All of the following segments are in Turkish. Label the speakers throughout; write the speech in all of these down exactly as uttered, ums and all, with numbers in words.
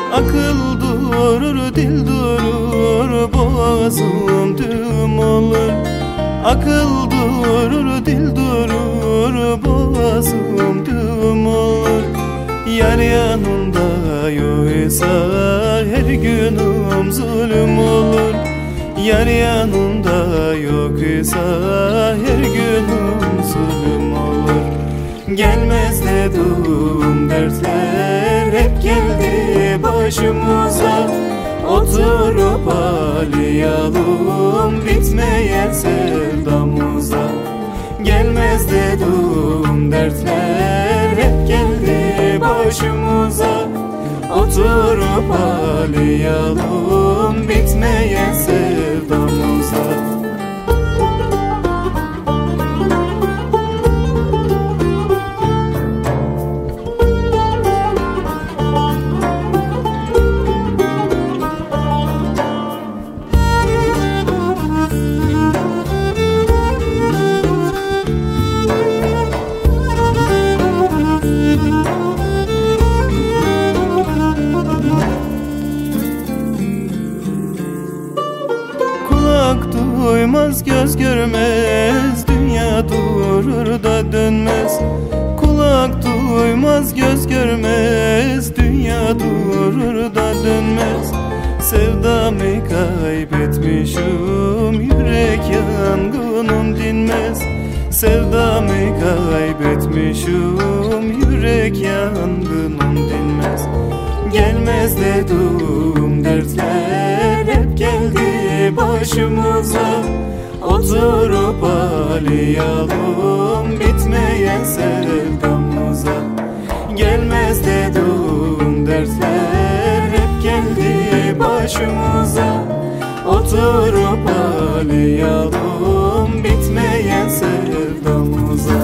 Speaker 1: Akıl durur, dil durur, boğazım düğüm olur. Akıl durur, dil durur, boğazım düğüm olur. Yar yanında yoksa her günüm zulüm olur. Yar yanında yoksa her günüm zulüm olur. Gelmez dedim dertler hep geldi başımıza. Oturup ağlayalım bitmeyen sevdamıza. Gelmez dedim dertler hep geldi başımıza. Oturup ağlayalım bitmeyen sevdamıza. Duymaz, göz görmez, dünya durur da dönmez. Kulak duymaz, göz görmez, dünya durur da dönmez. Sevdamı kaybetmişim, yürek yangınım dinmez. Sevdamı kaybetmişim, yürek yangınım dinmez. Gelmez dedim dertler hep geldi başımıza. Oturup ağlayalım bitmeyen sevdamıza. Gelmez dedim dertler hep geldi başımıza. Oturup ağlayalım bitmeyen sevdamıza.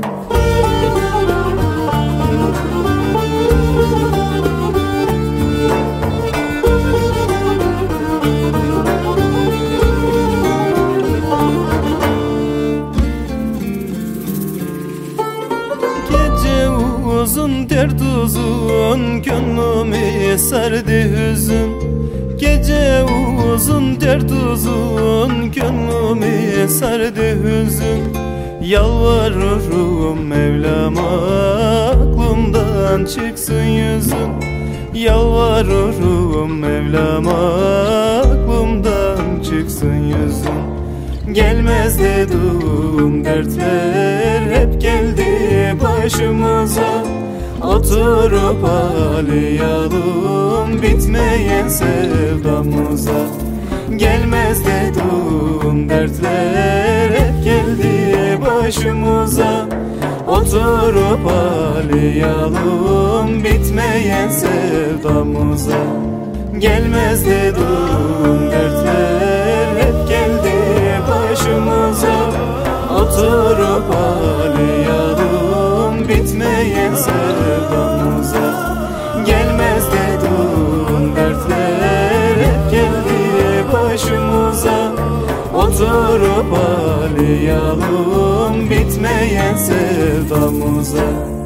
Speaker 1: Uzun dert uzun, gönlümü sardı hüzün. Gece uzun dert uzun, gönlümü sardı hüzün. Yalvarırım Mevlam'a aklımdan çıksın yüzün. Yalvarırım Mevlam'a aklımdan çıksın yüzün. Gelmez dedim dertler hep geldi başımıza. Oturup ağlayalım bitmeyen sevdamıza. Gelmez dedim dertler hep geldi başımıza. Oturup ağlayalım bitmeyen sevdamıza. Gelmez dedim dertler hep geldi başımıza. Oturup ağlayalım bitmeyen sevdamıza. Gelmez dedim dertler hep geldi başımıza. Oturup ağlayalım bitmeyen sevdamıza.